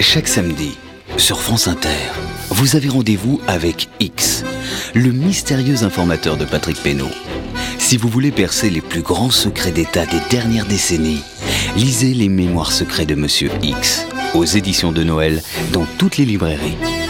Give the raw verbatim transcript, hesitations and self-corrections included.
Chaque samedi, sur France Inter, vous avez rendez-vous avec X, le mystérieux informateur de Patrick Pénaud. Si vous voulez percer les plus grands secrets d'État des dernières décennies, lisez Les Mémoires secrets de Monsieur X, aux éditions de Noël, dans toutes les librairies.